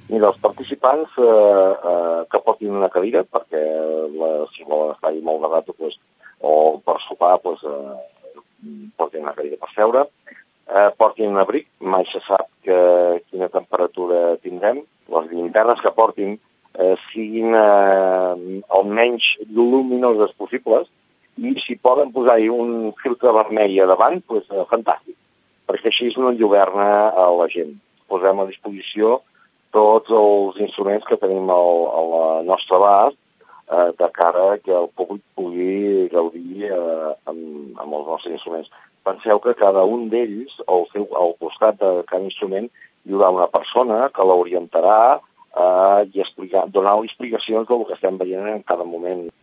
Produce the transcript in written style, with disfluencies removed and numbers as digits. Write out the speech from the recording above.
Mira, els participants que portin una cadira, perquè si volen estar molt de rato, o per sopar, portin una cadira per seure, portin un abric, mai se sap quina temperatura tindrem, les llinternes que portin siguin el menys lluminoses possibles, i si poden posar-hi un filtre vermell a davant, fantàstic, perquè així no enlluerna a la gent. Posem a disposició tots els instruments que tenim a la nostra abast de cara que el públic pugui gaudir amb els nostres instruments. Penseu que cada un d'ells, al costat de cada instrument, hi haurà una persona que l'orientarà i donar explicacions del que estem veient en cada moment.